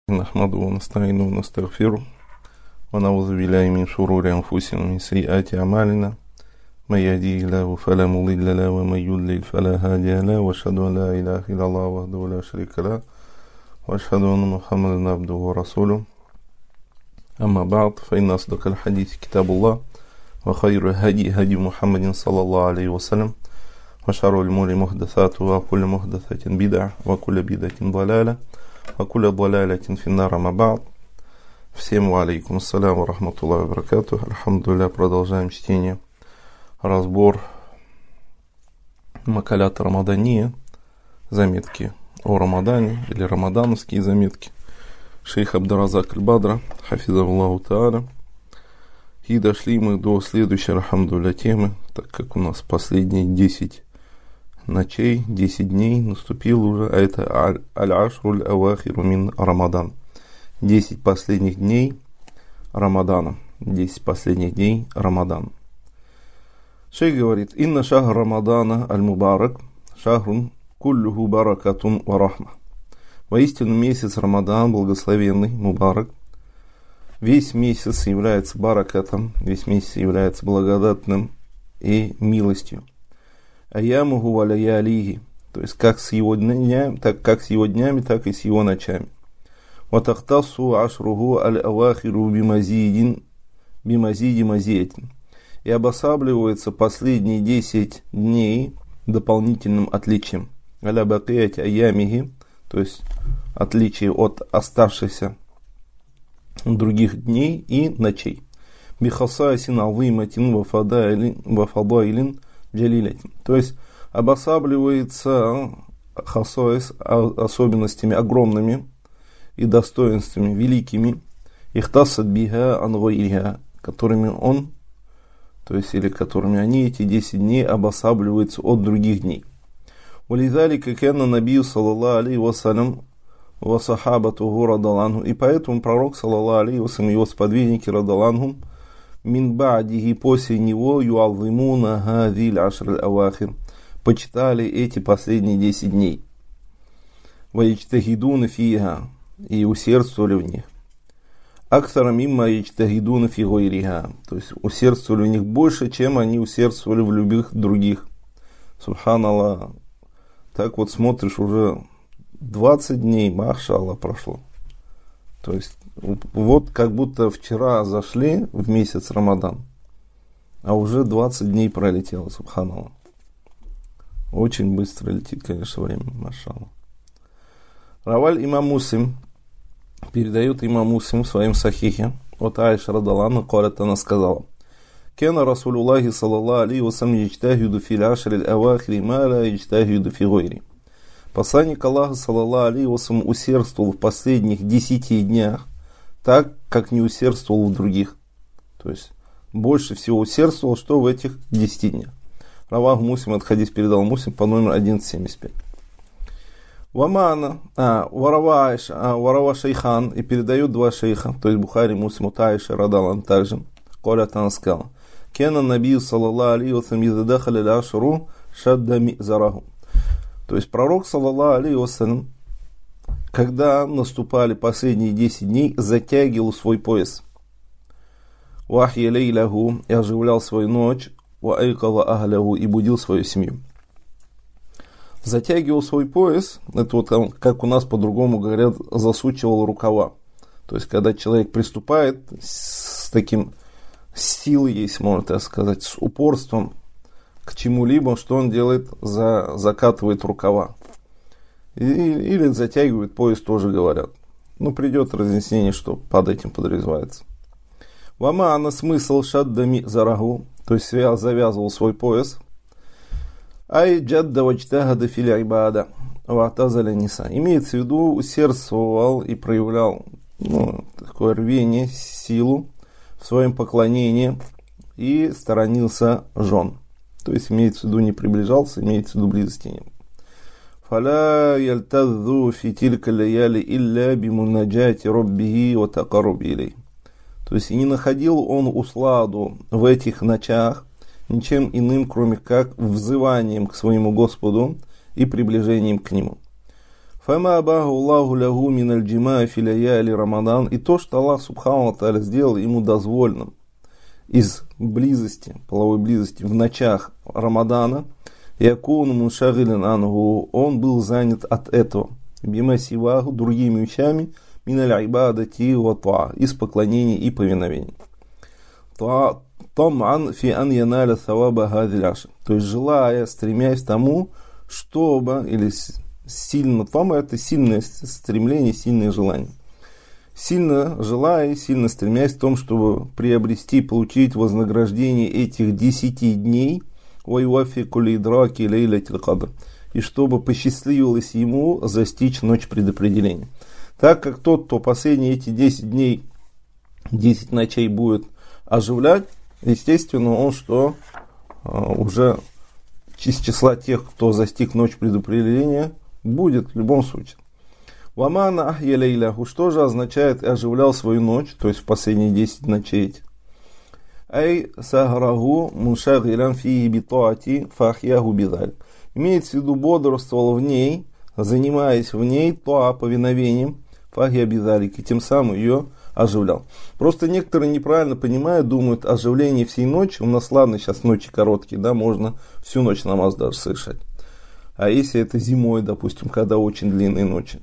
نحمده ونستعينه ونستغفره ونعوذ بالله من شرور أنفسنا ومن سيئات أعمالنا من يهديه الله فلا مضل له ومن يضلل فلا هادي له وأشهد أن لا إله إلا الله وحده لا شريك له وأشهد أن محمدا عبده ورسوله أما بعد فإن أصدق الحديث كتاب الله وخير هدي محمد صلى الله عليه وسلم وشر الأمور محدثاتها وكل محدثة بدعة وكل بدعة ضلالة وكل ضلالة في النار. ما بعد. Всем алейкум ассалям ва рахматуллахи ва баракатуху. Альхамдулилля, продолжаем чтение, разбор Макалят Рамадания, заметки о Рамадане или рамадановские заметки шейха Абдуразак аль-Бадра, хафизахуллаху тааля. И дошли мы до следующей, альхамдулилля, темы, так как у нас последние 10 ночей, 10 дней наступил уже, а это аль-ашруль авахиру мин Рамадан. 10 последних дней Рамадана. 10 последних дней Рамадана. Шейх говорит: «Инна шахр Рамадана аль-Мубарак шахрун куллюху баракатун ва рахма». Воистину месяц Рамадан, благословенный, Мубарак, весь месяц является баракатом, весь месяц является благодатным и милостью. Аямуху ва лаялихи, то есть как с его днями, так и с его ночами. وَتَخْتَصُّ عَشْرُهُ الْأَوَاخِرُ بِمَزِيدِ مَزِيَةٍ. И обосабливается последние 10 дней дополнительным отличием. «Аля бакият аямихи», то есть отличие от оставшихся других дней и ночей. «Бихасасин азиматин вафадайлин джалилятин». То есть обосабливается хасоис особенностями огромными и достоинствами великими, ихтасат биха ангойриха, которыми он, то есть или которыми они, эти 10 дней, обосабливаются от других дней. Валидалика канна набию саллаллаху алейхи вассалям ва сахабатуху радаланху, и поэтому пророк саллаллаху алейхи вассалям и его сподвижники радаланху мин ба'дихи, после него, юаззимуна хазиль ашр авахир, почитали эти последние 10 дней. Ва ичтахидуна фиха, и усердствовали в них. Аксара мимма ичтахидуна фи гойриха, то есть усердствовали в них больше, чем они усердствовали в любых других. Субханаллах. Так вот смотришь, уже 20 дней, машаллах, прошло. То есть вот как будто вчера зашли в месяц Рамадан, а уже 20 дней пролетело, субханаллах. Очень быстро летит, конечно, время, машаллах. Раваль имам Муслим, передает имам Муслим в своем сахихе от Аиша радаллаху, коротко она сказала: «Кена Расулуллахи саллаллаху алейхи вассалям яджтахиду фил ашри аль-авахири ма ла яджтахиду фи гойри». Посланник Аллаха саллаллаху алейхи вассалям усердствовал в последних 10 днях так, как не усердствовал в других. То есть больше всего усердствовал, что в этих 10 днях. Равах Муслим, этот хадис передал Муслим по номеру 1175. Варава шейхан, и передают два шейха, то есть Бухари, Муслим, от Аиши радаллаху также. Корят она сказала: «Кена набию саллаллаху алейхи вассалям иза дахаля аль-ашру шадда мизараху». То есть пророк саллаллаху алейхи вассалям, когда наступали последние 10 дней, затягивал свой пояс. Вахья лейляху, и оживлял свою ночь, ва айкала ахляху, и будил свою семью. Затягивал свой пояс, это вот как у нас по-другому говорят, засучивал рукава. То есть когда человек приступает с таким силой, если можно так сказать, с упорством к чему-либо, что он делает? Закатывает рукава. Или затягивает пояс, тоже говорят. Ну, придет разъяснение, что под этим подразумевается. Вамаана, смысл шаддами зарагу, то есть завязывал свой пояс. Ай джадда ваджтахада фил ибада ватазаля ниса. Имеется в виду, усердствовал и проявлял такое рвение, силу в своем поклонении и сторонился жен. То есть имеется в виду, не приближался, имеется в виду близости не было. Фаля ялтазу фи тилька лаяли илля бимунаджати роббихи ва тақарруб илей. То есть и не находил он усладу в этих ночах ничем иным, кроме как взыванием к своему Господу и приближением к Нему. Фама абаху Аллаху лягу мин аль-джима фи лаяли Рамадан. И то, что Аллах Субхану Тааля сделал ему дозволенным из близости, половой близости в ночах Рамадана, якуну муншагилин ангу, он был занят от этого. Бима сиваху, другими вещами, мин аль-ибадати ва туа, из поклонений и повиновений. Таман фи ан яналя саваба хадиль ашр. То есть желая, стремясь к тому, чтобы, или сильно, там это сильное стремление, сильное желание. Сильно желая, сильно стремясь к тому, чтобы приобрести, получить вознаграждение этих 10 дней, и чтобы посчастливилось ему застичь ночь предопределения. Так как тот, кто последние эти 10 дней, 10 ночей будет оживлять, естественно, он что уже из числа тех, кто застиг ночь предопределения, будет в любом случае. Вамана ахьялейляху, что же означает оживлял свою ночь, то есть в последние 10 ночей. Ай саграгу мушагилян фиги битуати фахьягу бидаль. Имеется в виду, бодрствовал в ней, занимаясь в ней туа повиновением фахья бидалик, и тем самым ее оживлял. Просто некоторые неправильно понимают, думают, оживление всей ночи, у нас ладно, сейчас ночи короткие, да, можно всю ночь намаз даже совершать. А если это зимой, допустим, когда очень длинные ночи.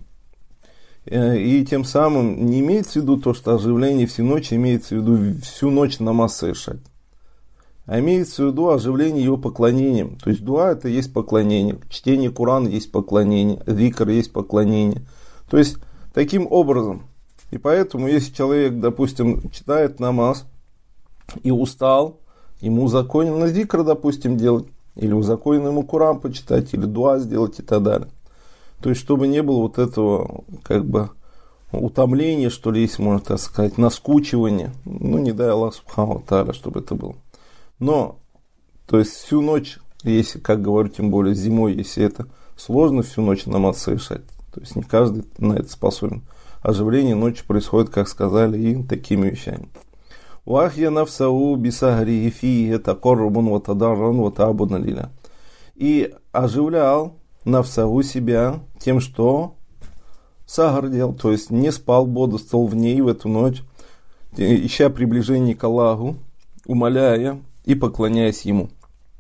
И тем самым не имеется в виду то, что оживление всей ночи, имеется в виду всю ночь намаз совершать. А имеется в виду оживление его поклонением. То есть дуа это есть поклонение, чтение Корана есть поклонение, зикр есть поклонение. То есть таким образом. И поэтому, если человек, допустим, читает намаз и устал, ему узаконено зикр, допустим, делать, или узаконено ему Коран почитать, или дуа сделать и так далее. То есть, чтобы не было вот этого, как бы, утомления, что ли, если можно так сказать, наскучивания. Ну, не дай Аллах Субхану Тааля, чтобы это было. Но, то есть, всю ночь, если, как говорю, тем более зимой, если это сложно всю ночь намаз совершать, то есть, не каждый на это способен. Оживление ночи происходит, как сказали, и такими вещами. Вахья нафсау бисагри фи это коррубун ватадарран ватабуна лиля. И оживлял нафсау себя тем, что сагр делал, то есть не спал, бодрствовал в ней в эту ночь, ища приближение к Аллаху, умоляя и поклоняясь Ему,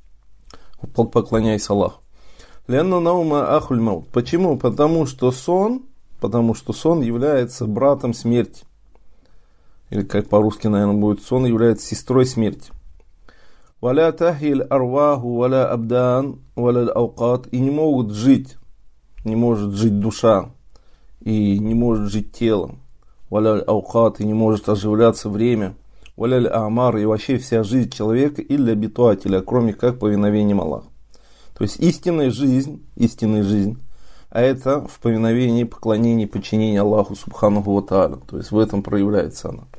поклоняясь Аллаху. Лянна наума ахуль маут. Почему? Потому что сон является братом смерти. Или как по-русски, наверное, будет, сон является сестрой смерти. Валя тахиль арваху валя абдан валя аукат. И не может жить душа, и не может жить тело. Валя аукат, и не может оживляться время. Валя амар, и вообще вся жизнь человека илля битуателя, кроме как повиновением Аллаха. То есть истинная жизнь, а это в повиновении, поклонении, подчинении Аллаху Субханаху ва Тааля. То есть в этом проявляется она.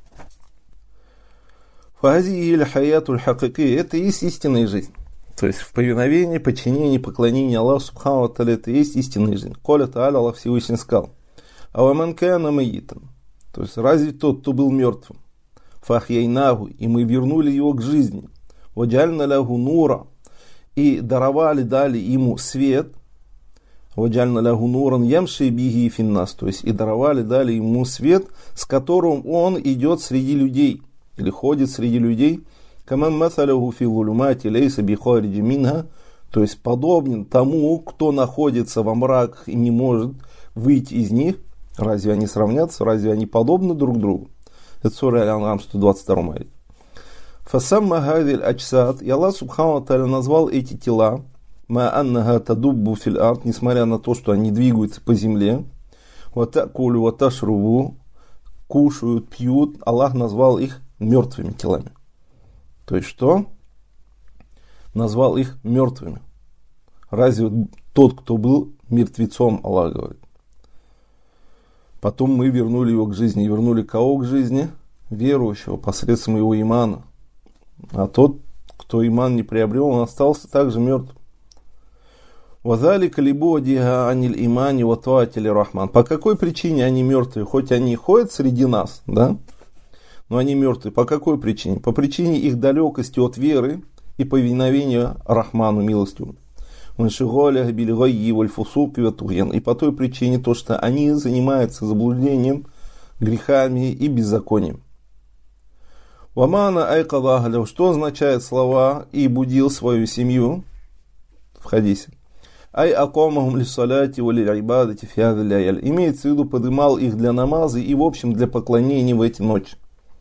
Фази или хаятуль хакики, это и есть истинная жизнь. То есть в повиновении, подчинении, поклонении Аллаху Субханаху ва Тааля, это и есть истинная жизнь. Коля Тааля, Аллах Всевышний сказал. Аваман кана маитан. То есть разве тот, кто был мертвым? Фахьяйнаху, и мы вернули его к жизни. Ваджальна лягу нура, и дали ему свет. Ваджальна лягу нуран ямши биги финнас, то есть и дали ему свет, с которым он идет среди людей, или ходит среди людей. Каман масалаху фи гулумати лейса бихариджи минха, то есть подобен тому, кто находится во мраках и не может выйти из них. Разве они сравнятся? Разве они подобны друг другу? Это сура Аль-Ан'ам 122 аяте. Фасамма хадиль ачсад, и Аллах Субхану ва Тааля назвал эти тела ма аннага тадуббу фил ард, несмотря на то, что они двигаются по земле, ва такулю ва ташрубу, кушают, пьют, Аллах назвал их мертвыми телами. То есть что? Назвал их мертвыми. Разве тот, кто был мертвецом, Аллах говорит. Потом мы вернули его к жизни. И вернули кого к жизни? Верующего, посредством его имана. А тот, кто иман не приобрел, он остался также мертв. Вазалика либодига аниль имани ватуатили рахман. По какой причине они мертвые? Хоть они и ходят среди нас, да? Но они мертвые. По какой причине? По причине их далекости от веры и повиновения Рахману милостивому. И по той причине то, что они занимаются заблуждением, грехами и беззаконием. Вамана айкалахля, что означает слова «и будил свою семью» в хадисе. Ай акомахум лиссаляти вали айбадати фиады ляяль. Имеется в виду, подымал их для намаза и, в общем, для поклонения в эти ночи.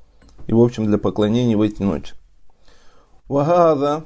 Вагада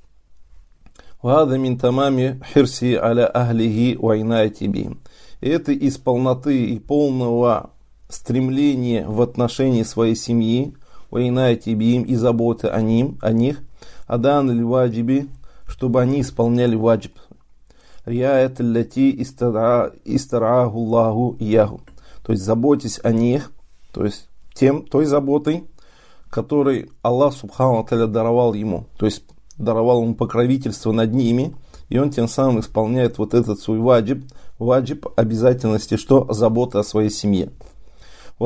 мин тамами хирси аля ахлихи вайнайти бихим. Это из полноты и полного стремления в отношении своей семьи, вайнайти бихим, и заботы о них, адан ль-ваджиби, чтобы они исполняли ваджиб. Рияет лати истараху Аллаху яху. То есть заботьтесь о них, то есть той заботой, которой Аллах Субхану ва Тааля даровал ему. То есть даровал ему покровительство над ними, и он тем самым исполняет вот этот свой ваджиб обязательности, что забота о своей семье. И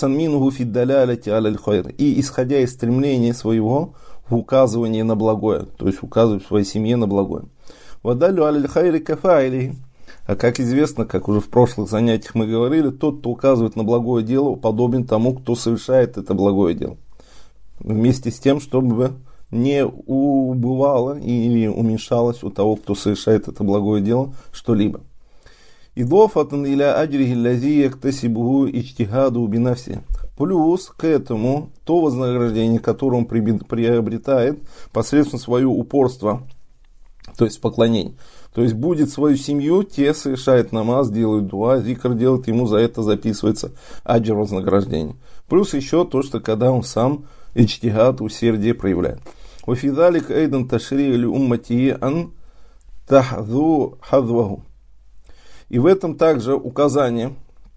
исходя из стремления своего в указывании на благое, то есть указывать своей семье на благое. А как известно, как уже в прошлых занятиях мы говорили, тот, кто указывает на благое дело, подобен тому, кто совершает это благое дело. Вместе с тем, чтобы не убывало или уменьшалось у того, кто совершает это благое дело, что-либо. Плюс к этому то вознаграждение, которое он приобретает посредством своего упорства, то есть поклонение. То есть будет свою семью, те совершают намаз, делают дуа, зикр делают, ему за это записывается аджр, вознаграждение. Плюс еще то, что когда он сам иджтихад, усердие проявляет. وَفِذَلِكَ أَيْضًا تَشْرِيعُ لِأُمَّتِهِ أَنْ تَحْذُو حَذْوَهُ. И в этом также указание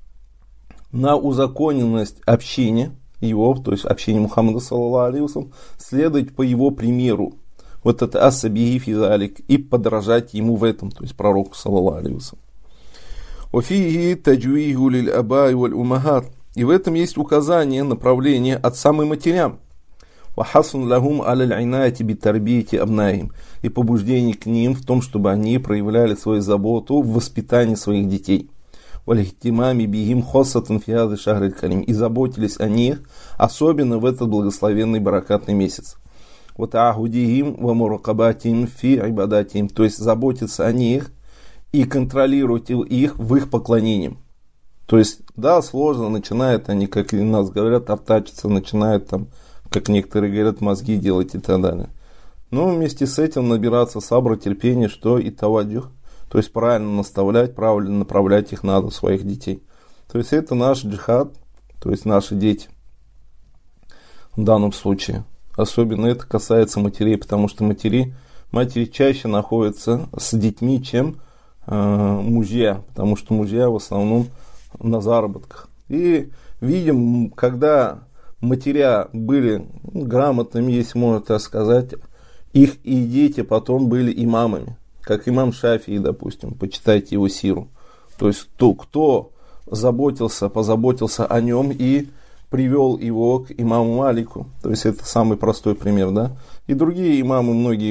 на узаконенность общине его, то есть общине Мухаммада саллаллаху алейхи ва саллям, следовать по его примеру. Вот это асабихи физалик, и подражать ему в этом, то есть пророку саллаллаху алейхи ва саллям. وَفِيهِ تَجْوِيهُ لِلْأَبَاءِ وَالْأُمَّهَاتِ. И в этом есть указание, направление отцам и матерям. وَحَصٌ لَهُمْ عَلَى الْعِنَايَةِ بِتَرْبِيَةِ أَبْنَائِهِمْ. И побуждение к ним в том, чтобы они проявляли свою заботу в воспитании своих детей. وَالْإِهْتِمَامِ بِهِمْ خَاصَّةً فِي هَذَا الشَّهْرِ الْكَرِيمِ. И заботились о них, особенно в этот благословенный баракатный месяц. وَتَعَهُدِهِمْ وَمُرَقَبَاتِهِمْ فِي عِبَادَاتِهِمْ. То есть заботиться о них и контролировать их в их поклонении. То есть, да, сложно, начинают они, как и нас говорят, артачиться, начинают там, как некоторые говорят, мозги делать и так далее. Но вместе с этим набираться сабра, терпения, что и таваджух, то есть правильно наставлять, правильно направлять их надо, своих детей. То есть это наш джихад, то есть наши дети в данном случае. Особенно это касается матерей, потому что матери чаще находятся с детьми, чем мужья, потому что мужья в основном на заработках. И видим, когда матеря были грамотными, если можно так сказать, их и дети потом были имамами, как имам Шафии, допустим, почитайте его сиру. То есть кто позаботился о нем и привел его к имаму Малику. То есть это самый простой пример, да. И другие имамы многие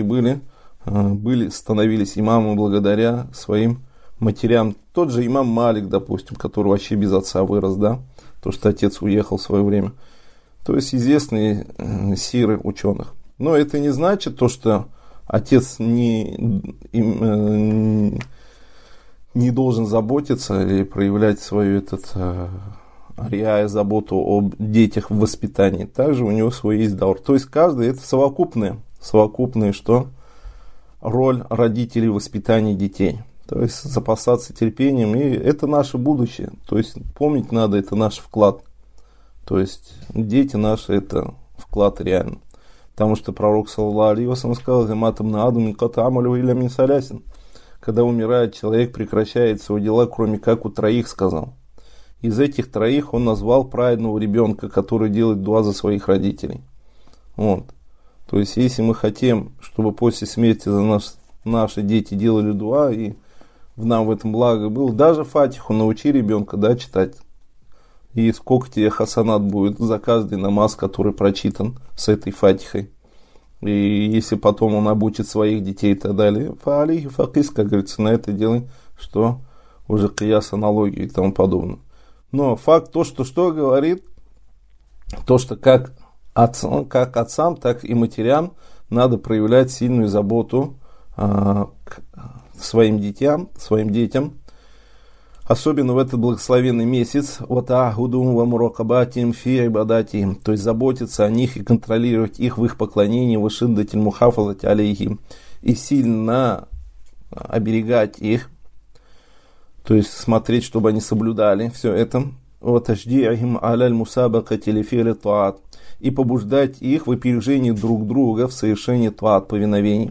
становились имамами благодаря своим матерям. Тот же имам Малик, допустим, который вообще без отца вырос, да, то, что отец уехал в свое время. То есть известные сиры ученых. Но это не значит то, что отец не должен заботиться или проявлять свою заботу об детях в воспитании. Также у него свой есть даур. То есть каждый это совокупное что? Роль родителей в воспитании детей. То есть запасаться терпением, и это наше будущее. То есть помнить надо, это наш вклад. То есть дети наши, это вклад реально. Потому что пророк саллаллаху алейхи ва саллям сказал: когда умирает человек, прекращает свои дела, кроме как у троих, сказал. Из этих троих он назвал праведного ребенка, который делает дуа за своих родителей. Вот. То есть если мы хотим, чтобы после смерти за нас наши дети делали дуа, и нам в этом благо было, даже фатиху научи ребенка, да, читать. И сколько тебе хасанат будет за каждый намаз, который прочитан с этой фатихой. И если потом он обучит своих детей и так далее, фаалихи факис, как говорится, на это делай, что уже кияс, аналогии и тому подобное. Но факт то, что говорит, то, что как отцам, так и матерям надо проявлять сильную заботу к своим детям, особенно в этот благословенный месяц, то есть заботиться о них и контролировать их в их поклонении, и сильно оберегать их, то есть смотреть, чтобы они соблюдали все это, и побуждать их в опережении друг друга в совершении таат, повиновений,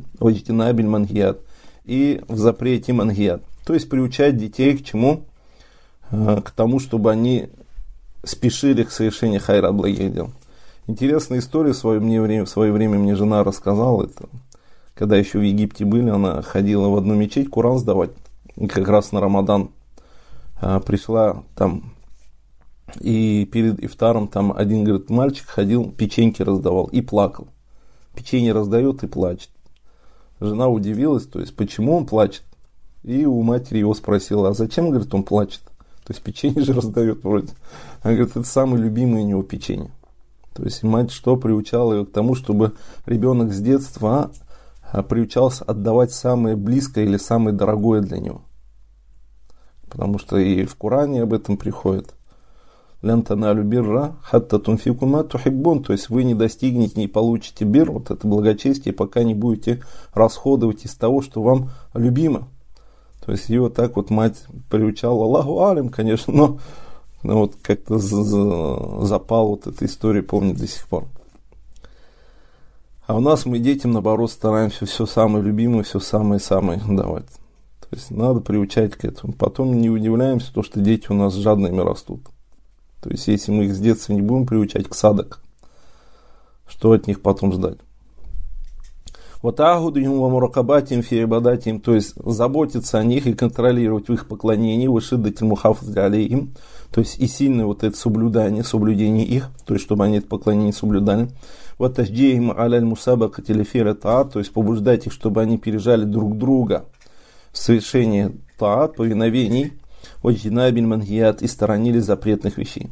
и в запрете мангият. То есть приучать детей к чему? К тому, чтобы они спешили к совершению хайра, благих дел. Интересная история в свое время мне жена рассказала. Это, когда еще в Египте были, она ходила в одну мечеть Куран сдавать. И как раз на Рамадан пришла там, и перед ифтаром там один, говорит, мальчик ходил, печеньки раздавал и плакал. Печенье раздает и плачет. Жена удивилась, то есть почему он плачет. И у матери его спросила, а зачем, говорит, он плачет? То есть печенье же раздает вроде. Она говорит, это самое любимое у него печенье. То есть мать что приучала ее к тому, чтобы ребенок с детства приучался отдавать самое близкое или самое дорогое для него. Потому что и в Коране об этом приходит. Лян таналю бирра хатта тунфику ма тухиббун. То есть вы не достигнете, не получите бир, вот это благочестие, пока не будете расходовать из того, что вам любимо. То есть ее так вот мать приучала, Аллаху алим, конечно, но вот как-то запал вот эта история, помню до сих пор. А у нас мы детям, наоборот, стараемся все самое любимое, все самое-самое давать. То есть надо приучать к этому. Потом не удивляемся, то, что дети у нас жадными растут. То есть если мы их с детства не будем приучать к садок, что от них потом ждать? То есть заботиться о них и контролировать в их поклонении, то есть и сильное вот это соблюдение их, то есть чтобы они это поклонение соблюдали. То есть побуждать их, чтобы они пережали друг друга в совершении таат, повиновений, и сторонились запретных вещей.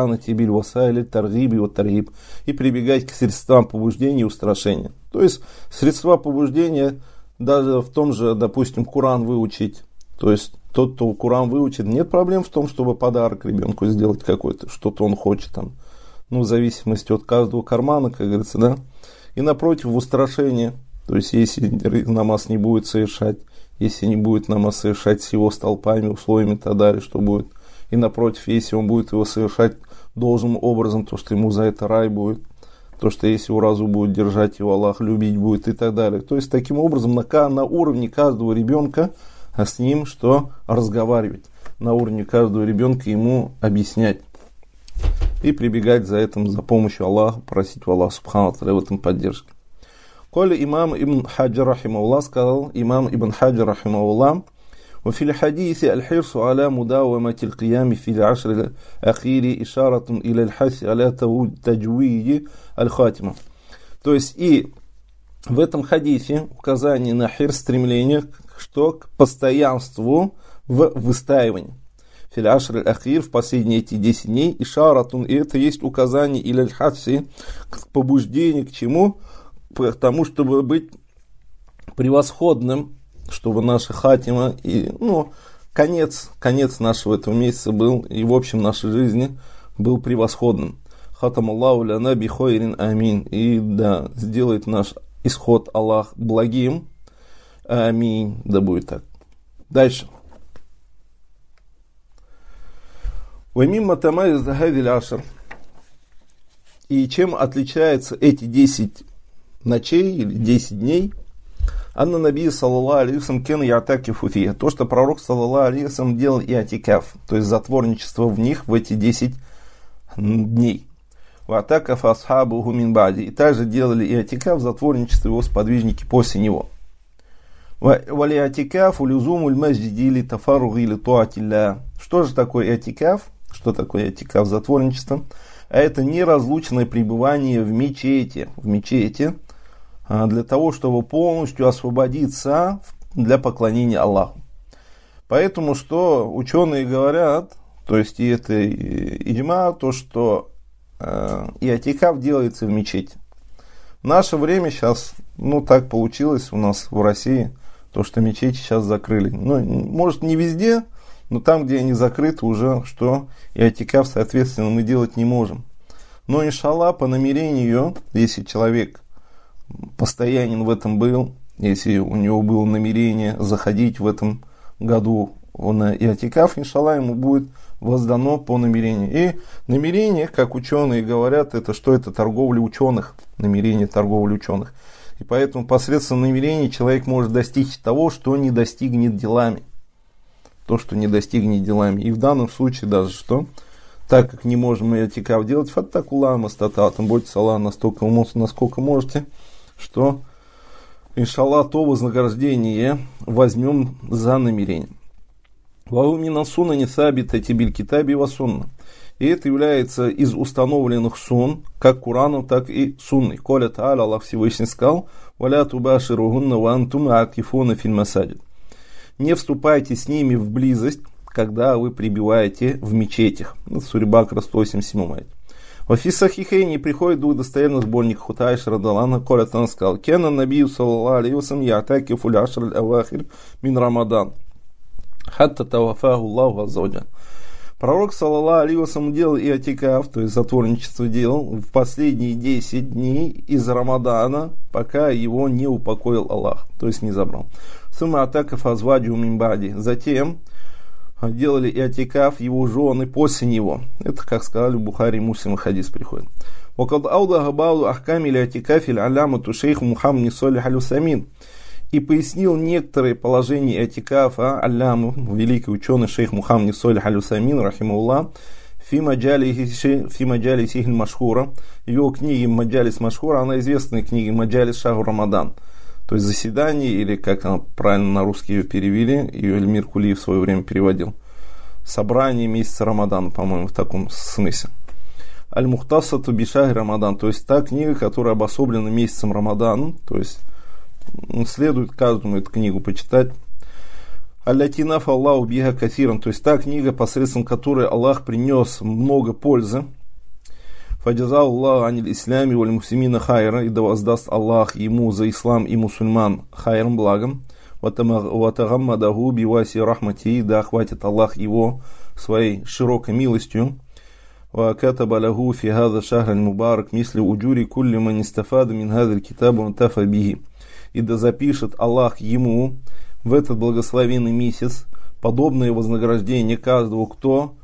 И прибегать к средствам побуждения и устрашения. То есть средства побуждения даже в том же, допустим, Куран выучить. То есть тот, кто Куран выучит, нет проблем в том, чтобы подарок ребенку сделать какой-то, что-то он хочет там. Ну, в зависимости от каждого кармана, как говорится, да. И напротив, в устрашение. То есть если намаз не будет совершать, если не будет намаз совершать с его столпами, условиями и так далее, что будет. И напротив, если он будет его совершать должным образом, то что ему за это рай будет, то что если уразу будет держать его, Аллах любить будет и так далее. То есть таким образом на уровне каждого ребенка с ним что разговаривать, на уровне каждого ребенка ему объяснять и прибегать за этим, за помощью Аллаха, просить у Аллаха Субхану ва Тааля в этом поддержке. Коли имам Ибн Хаджар рахимахуллах сказал, имам Ибн Хаджар рахимахуллах, وفي الحديث الحرص على مداومة القيام في العشر الأخير إشارة إلى الحث على تجويد الخاتمة. То есть и в этом хадисе указание на хирс, стремление что к постоянству в выстаивании. Фил ашр аль-ахир, в последние эти 10 дней, ишаратун, и это есть указание или аль-хадси, к побуждению, к чему? К тому, чтобы быть превосходным, чтобы наша хатима, и, конец нашего этого месяца был, и в общем нашей жизни был превосходным. Хатам Аллаху ляна би хойрин амин. И да, сделает наш исход Аллах благим. Аминь. Да будет так. Дальше. Вамимма тамайз хадиль ашр. И чем отличаются эти 10 ночей или 10 дней? Анна Наби саллаллаху алейхи ва саллям кен ятакифу фиха. То, что пророк саллаллаху алейхи ва саллям делал иатикаф, то есть затворничество в них в эти 10 дней. Ватакаф асхабуху мин бади. И также делали иатикаф, затворничество его сподвижники после него. Вали иатикаф улюзуму аль-масджиди ли тафарруги ли туатилля. Что же такое иатикаф? Что такое иатикаф, затворничество? А это неразлучное пребывание в мечети. для того, чтобы полностью освободиться для поклонения Аллаху. Поэтому, что ученые говорят, то есть и это иджма, то, что иатикаф делается в мечети. В наше время сейчас, так получилось у нас в России, то, что мечети сейчас закрыли. Может, не везде, но там, где они закрыты, уже что иатикаф, соответственно, мы делать не можем. Но, иншаллах, по намерению, если человек постоянен в этом был, если у него было намерение заходить в этом году на иатикаф, иншаллах, ему будет воздано по намерению. И намерение, как ученые говорят, это что? Это торговля ученых. Намерение торговли ученых. И поэтому посредством намерения человек может достичь того, что не достигнет делами. То, что не достигнет делами. И в данном случае даже что? Так как не можем иатикаф делать, фаттакуллаха мастататум, бойтесь Аллаха настолько, насколько можете, что, иншаллах, то вознаграждение возьмем за намерение. Ваумина сунна не сабита тибиль китаби ва сунна. И это является из установленных сунн, как Кураном, так и сунной. Коля та'аля, Аллах Всевышний сказал: «Валя тубаширугунна ва антум акифуна филь масаджид». Не вступайте с ними в близость, когда вы пребываете в мечетях. Сура Бакара 187 аят. В Сахихейне приходит двух достоверных сборников Хутайш радалана, Коля Тан сказал: «Кена набию саллаллаху алейхи ва саллям ятаки фуль ашр аль-авахир мин Рамадан. Хатта тавафаху Аллаху аззаваджаль». Пророк, саллаллаху алейхи ва саллям, делал иатикаф, то есть затворничество делал, в последние 10 дней из Рамадана, пока его не упокоил Аллах, то есть не забрал. Сумма атакаф азваджу мимбади. Затем делали иатикаф его жены после него. Это, как сказали Бухари и Муслим, хадис приходит. وقد أوضح بعض أحكام الاعتكاف العلامة الشيخ محمد صالح العثيمين. И пояснил некоторые положения иатикафа алляму, великий ученый шейх Мухаммад Салих аль-Усаймин, рахимуллах, фи маджалиси машхура, его книги Маджалис Машхура, она известная книга Маджалис Шахр Рамадан, то есть заседание, или как она правильно на русский ее перевели, ее Эльмир Кулиев в свое время переводил, собрание месяца Рамадана, по-моему, в таком смысле. Аль-Мухтасату бишахр Рамадан, то есть та книга, которая обособлена месяцем Рамадан, то есть следует каждому эту книгу почитать. Аллатинаф Аллаху биха касиран, то есть та книга, посредством которой Аллах принес много пользы. Фаджаза Аллаху аниль ислями валь муслимина хайра, и да воздаст Аллах ему за ислам и мусульман хайром, благом. Ватагаммадаху биваси рахмати, да охватит Аллах его своей широкой милостью. وكتب له في هذا الشهر المبارك مثل أجور كل من استفاد من هذا الكتاب وانتفع به. И да запишет Аллах ему в этот благословенный месяц подобное вознаграждение каждого, кто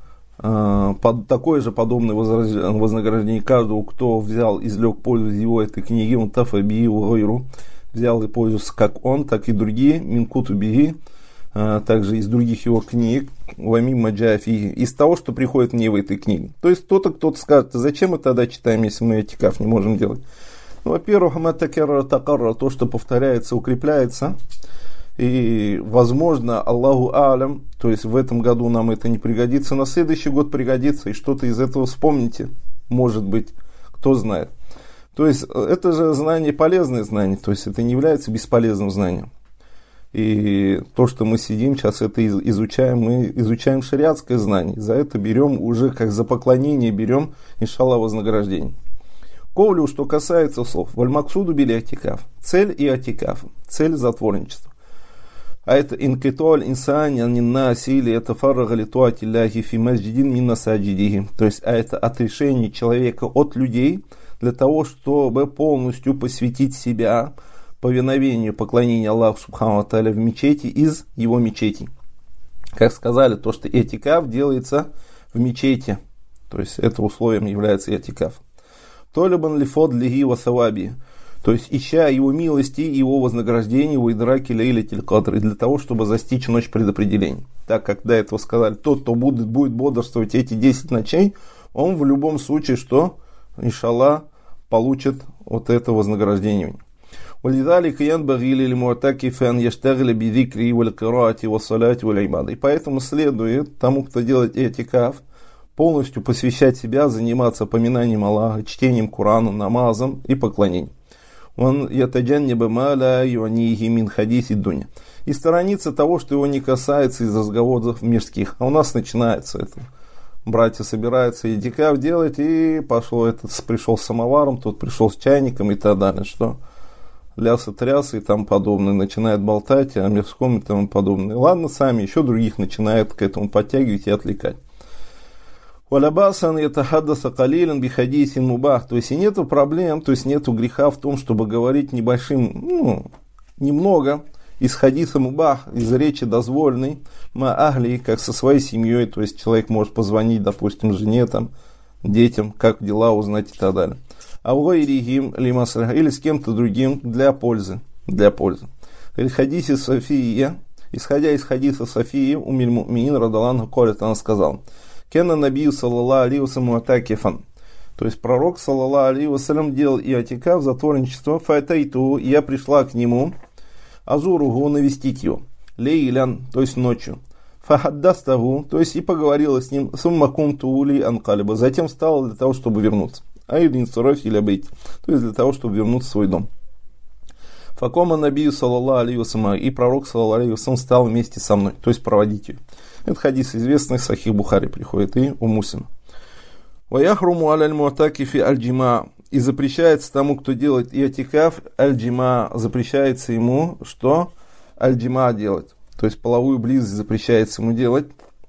такое же подобное вознаграждение каждого, кто взял, извлек пользу из его этой книги, он тафаби угойру, взял и пользовался как он, так и другие, минкуту биги, также из других его книг, вамим маджафи, из того, что приходит мне в этой книге. То есть кто-то скажет: зачем мы тогда читаем, если мы иатикаф не можем делать? Во-первых, то, что повторяется, укрепляется. И, возможно, Аллаху алям, то есть в этом году нам это не пригодится, на следующий год пригодится, и что-то из этого вспомните, может быть, кто знает. То есть это же знание, полезное знание, то есть это не является бесполезным знанием. И то, что мы сидим сейчас, это изучаем, мы изучаем шариатское знание, за это берем уже, как за поклонение берем, иншаллах, вознаграждение. Ковлю, что касается слов, вальмаксуду били атикаф, цель иатикафа, цель затворничества. А это инкитоль инсани аниннаси, или это фаррага литуатилляхи фи масджидин мин насаджидихи. То есть, а это отрешение человека от людей для того, чтобы полностью посвятить себя повиновению, поклонению Аллаху субхану ва тааля в мечети, из его мечетей. Как сказали, то, что иатикаф делается в мечети. То есть, это условием является иатикаф. Толибан лифод лиги васаваби, то есть ища его милости и его вознаграждения в идраки лейлятиль кадр, и для того, чтобы застичь ночь предопределения. Так как до этого сказали, тот, кто будет бодрствовать эти 10 ночей, он в любом случае, что, иншаллах, получит вот это вознаграждение. И поэтому следует тому, кто делает иатикаф, полностью посвящать себя, заниматься поминанием Аллаха, чтением Курана, намазом и поклонением. Он ятаджанниба ма ла юанихи мин хадиси дуня. И сторонится того, что его не касается из разговоров мирских. А у нас начинается это. Братья собираются этикаф делать, и пошел этот, пришел с самоваром, тот пришел с чайником и так далее. Что? Лясы-трясы и тому подобное. Начинает болтать о мирском и тому подобное. Ладно, сами еще других начинают к этому подтягивать и отвлекать. Валябасан ятахаддаса калилан бихадисин мубах. То есть и нету проблем, то есть нету греха в том, чтобы говорить небольшим, немного из хадиса мубах, из речи дозволенной, ма ахли, как со своей семьей, то есть человек может позвонить, допустим, жене, там, детям, как дела узнать и так далее. А или с кем-то другим для пользы. Или хадисе София, исходя из хадиса Софии, умиль му'минин радаллаху колет, она сказала: Кена набию саллаллаху алейхи вассалям атакифан. То есть пророк саллаллаху алейхи вассалям делал иатикаф, затворничество, файтайту, я пришла к нему, азуругу, навестить его, лейлян, то есть ночью, фахаддастагу, то есть и поговорила с ним, суммакумту ули анкалиба, затем встала для того, чтобы вернуться, аидин суроф или бейт, то есть для того, чтобы вернуться в свой дом. Факома набию саллаллаху алейхи вассалям, и пророк саллаллаху алейхи вассалям встал вместе со мной, то есть проводить ее. Это хадис известный, Сахих Бухари приходит, и у Муслима. Ваяхруму аль муатакифи аль-джима. И запрещается тому, кто делает иатикаф, аль-джима, запрещается ему, что аль-джима делать. То есть половую близость запрещается ему делать.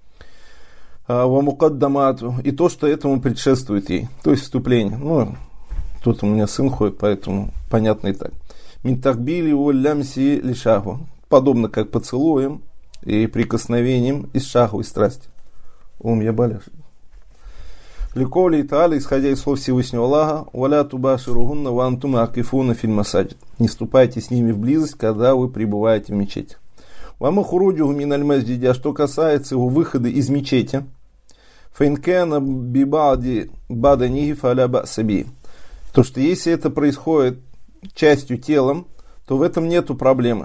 Ва мукаддамату. И то, что этому предшествует ей. То есть вступление. Тут у меня сын ходит, поэтому понятно и так. Мин такбили улямси лишаху. Подобно как поцелуем и прикосновением из шаху, из страсти. Я болею. Ликоли Та'аля, исходя из слов Всевышнего Аллаха, «Валя тубаширугунна ва антум акифуна филь масаджид». Не вступайте с ними в близость, когда вы пребываете в мечети. «Вама хуруджуху миналь масджиди», а что касается его выхода из мечети, «Фаинкена бибади баданихи фаля бa'саби». То, что если это происходит частью телом, то в этом нету проблемы.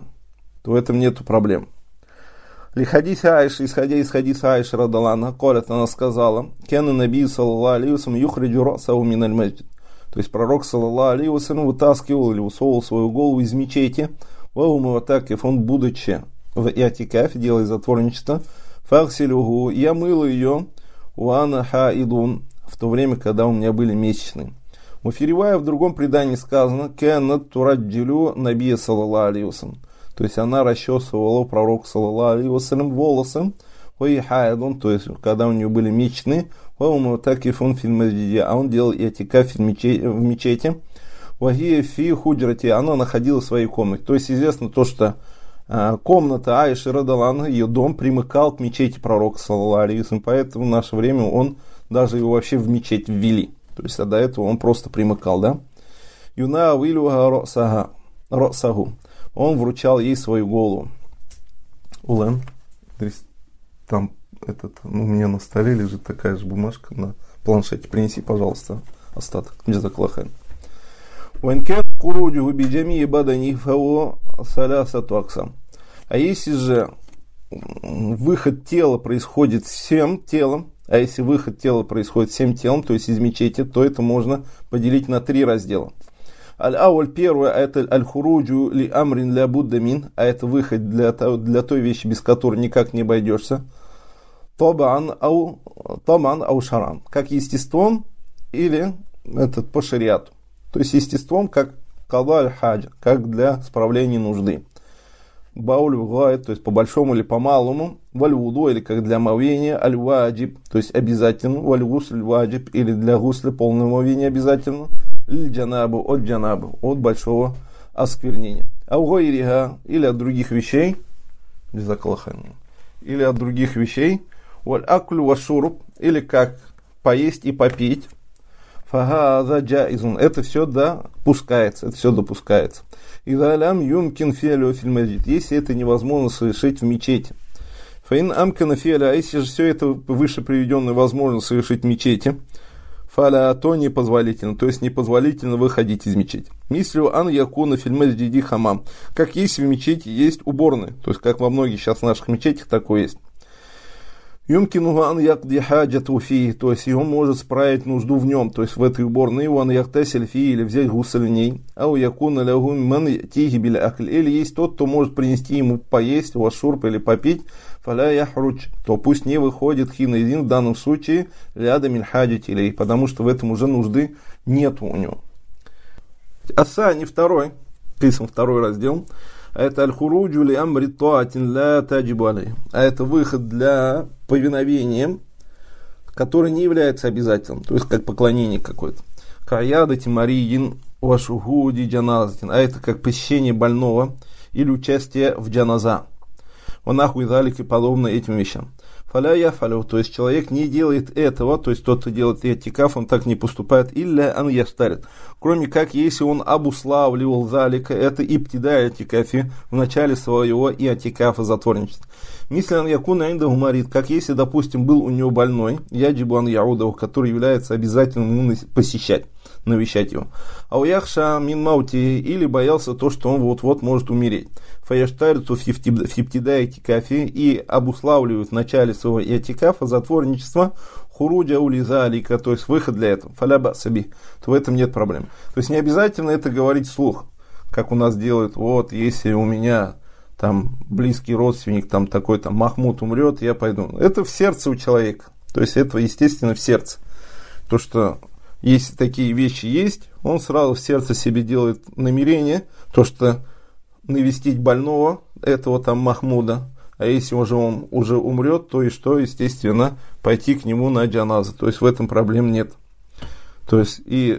Лихадис Айши, исходя из хадиса Айши радаллаху колет, она сказала: Кена набию саллаллаху алейхи вассалям юхриджу расаху миналь масджид. То есть пророк саллаллаху алейхи вассалям вытаскивал или высовывал свою голову из мечети, он, будучи в иатикафе, делая затворничество, фахсилюгу, я мыла ее, уана хаидун, в то время, когда у меня были месячные. Муфиревая в другом предании сказано: Кена тураджилю набия саллаллаху алейхи вассалям. То есть она расчесывала пророку саллаллаху алейхи вассалям волосы, то есть когда у нее были месячные, а он делал иатикаф в мечети, она находила в своей комнате. То есть известно то, что комната Аиши радаллаху, ее дом примыкал к мечети пророка саллаллаху алейхи вассалям, поэтому в наше время он даже его вообще в мечеть ввели. То есть до этого он просто примыкал, да? Юна авилюха росаху. Он вручал ей свою голову. Улен, там у меня на столе лежит такая же бумажка на планшете. Принеси, пожалуйста, остаток. Джазаклахайн. Уэнкен куруджу биджами бадани фао салясату аксам. А если же выход тела происходит всем телом, то есть из мечети, то это можно поделить на 3 раздела. Аль-ауль, первое, это аль-хуруджу ли амрин ля буддамин, а это выход для той вещи, без которой никак не обойдешься. Табан ау шаран, как естеством или по шариату. То есть естеством, как када аль-хаджа, как для справления нужды. Бауль вгайт, то есть по большому или по малому. Валь-вуду, или как для омовения. Аль-ваджиб, то есть обязательно. Валь-гусль ваджиб, или для гусля полного омовения обязательно. Ль-джанабу, от большого осквернения. Аугайрига, или от других вещей. Или от других вещей. Валь-аклю вашуруб, или как поесть и попить. Фагаза джаизун, это все допускается. Идалям юмкин фиалю фильмазит, если это невозможно совершить в мечети. Фаин амкана фиаля, а если же все это выше приведенное возможно совершить в мечети, фаля, то непозволительно, то есть непозволительно выходить из мечети. Мислю ан якуна фильмазиди хамам, как если в мечети есть уборные, то есть как во многих сейчас наших мечетях такое есть. Юмкину ан якди хаджату фи, то есть он может справить нужду в нем, то есть в этой уборной, ван яктасель фи, или взять гусль в ней, ау якуна лягу ман тихи биля акль, или есть тот, кто может принести ему поесть, вашурп или попить, фаля яхруч, то пусть не выходит хинаидин в данном случае рядом иль-хаджат илей, потому что в этом уже нужды нету у него. Аса-ни второй, писан второй раздел. Это аль-хуруджу ли амри туатин ля таджибу алей. А это выход для повиновения, который не является обязательным, то есть как поклонение какое-то. Каяда тимариин вашухуди джаназатин. А это как посещение больного или участие в джаназа. Ванахуй залик и подобно этим вещам. Фаля яфалю, то есть человек не делает этого, то есть тот, кто делает иатикаф, он так не поступает, илля ан ястарит. Кроме как, если он обуславливал залика, это ибтида иатикафи в начале своего иатикафа затворничества. Мислян якуна инда гумарит, как если, допустим, был у него больной, яджибу ан яудов, который является обязательным ему посещать, навещать его. А у яхша мин маути, или боялся то, что он вот-вот может умереть. Фаяштарицу в ибтида иатикафи и обуславливают в начале своего иатикафа затворничества хуруджа улизалика, то есть выход для этого, фаляба саби, то в этом нет проблем. То есть не обязательно это говорить вслух, как у нас делают, вот, если у меня там близкий родственник, там такой там Махмуд умрет, я пойду. Это в сердце у человека, то есть это естественно в сердце. То, что если такие вещи есть, он сразу в сердце себе делает намерение, то, что навестить больного, этого там Махмуда, а если он уже умрет, то и что, естественно, пойти к нему на джаназу. То есть в этом проблем нет. То есть и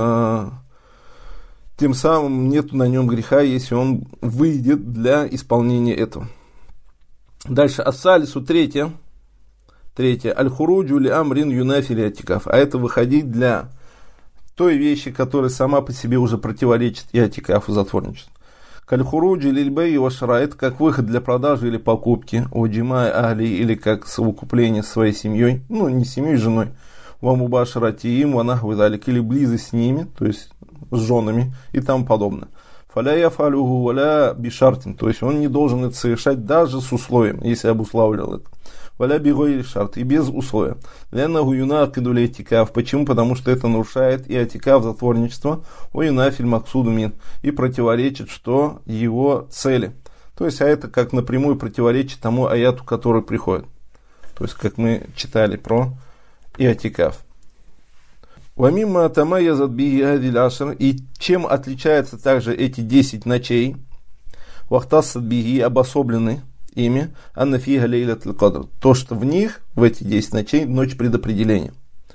тем самым нет на нем греха, если он выйдет для исполнения этого. Дальше, ассалису третье, аль-хуруджу ли амрин юнафили атикаф, а это выходить для той вещи, которая сама по себе уже противоречит и атикафу затворничеству. Каль-хуруджи лильбэй вашара, это как выход для продажи или покупки, уджимай ахли, или как совокупление со своей семьей, ну не семьей, женой, вамубашаратиим, ванахвидалик, или близость с ними, то есть с женами и тому подобное. Фаля яфалюху валя бишартин, то есть он не должен это совершать даже с условием, если обуславливал это. Валя бигой шарт, и без условия. Леннаху юнакиду лейтикав. Почему? Потому что это нарушает и атикав затворничество, о юнафиль максуду мин, и противоречит что его цели. То есть, а это как напрямую противоречит тому аяту, который приходит. То есть, как мы читали про иатикав. Вамимма тамайязат биги адиль ашр, и чем отличаются также эти 10 ночей, вахтасат биги, обособлены ими, аннафига лейлат аль-кадр, то, что в них, в эти 10 ночей, ночь предопределения.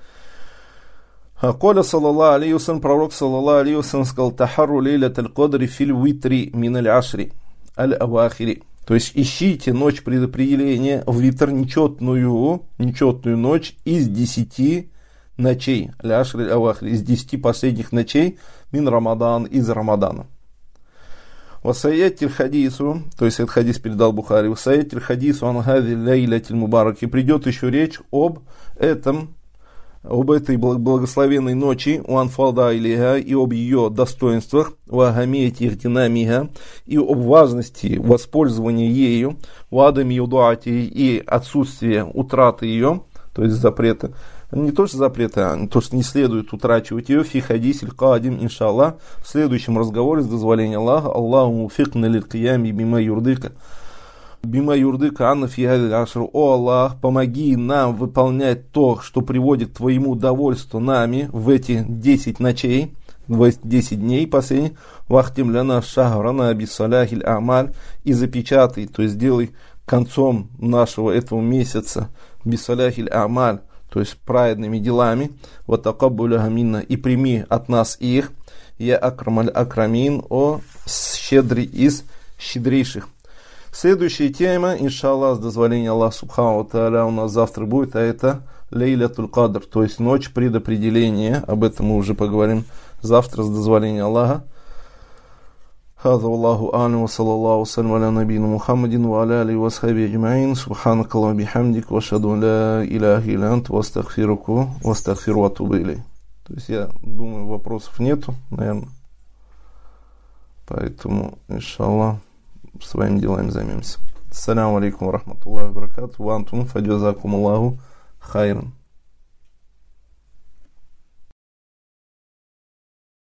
Коля саллаллаху алейхи вассалям, пророк саллаллаху алейхи вассалям сказал: тахарру лейлат аль-кадри фил витри мин аль-ашри аль-авахири. То есть ищите ночь предопределения в витр, нечетную ночь из 10 ночей, аль-ашри аль-авахири, из 10 последних ночей мин Рамадан, из Рамадана. Васаятиль хадису, то есть этот хадис передал Бухари, васаятиль хадису ангади лейлатиль мубарак, и придет еще речь об этой благословенной ночи, у анфалда илиха, и об ее достоинствах, вагамиете иртинамиха, и об важности воспользования ею, вадами юдуати, и отсутствие утраты ее, то есть запрета. Не то, что запрета, а то, что не следует утрачивать ее, фи хадисиль кадим, иншаллах, в следующем разговоре с дозволения Аллаха, Аллаху муфикна лиль киями бима юрдыка анна фи гадиль ашр. О Аллах, помоги нам выполнять то, что приводит к твоему довольству нами в эти 10 ночей, в эти 10 дней последних, вахтим ляна шахрана бисаляхиль амаль, и запечатай, то есть сделай концом нашего этого месяца бисаляхиль амаль, то есть праведными делами, вот такаббуляха минна, и прими от нас их, я акрамаль акрамин, о щедрый из щедрейших. Следующая тема, иншаллах, с дозволения Аллаха субхану ва тааля, у нас завтра будет, а это лейлатуль кадр, то есть ночь предопределения, об этом мы уже поговорим завтра с дозволения Аллаха. هذا والله أعلم وصلى الله وسلم على نبينا محمد وعلى آله وصحبه أجمعين سبحانك اللهم وبحمدك وأشهد أن لا إله إلا أنت وأستغفرك وأتوب إليه. То есть я думаю, вопросов нету, наверное. Поэтому, иншаллах, своими делами займемся. Ассаляму алейкум ва рахматуллахи ва баракатуху. Ва антум фаджазакумуллаху хайран.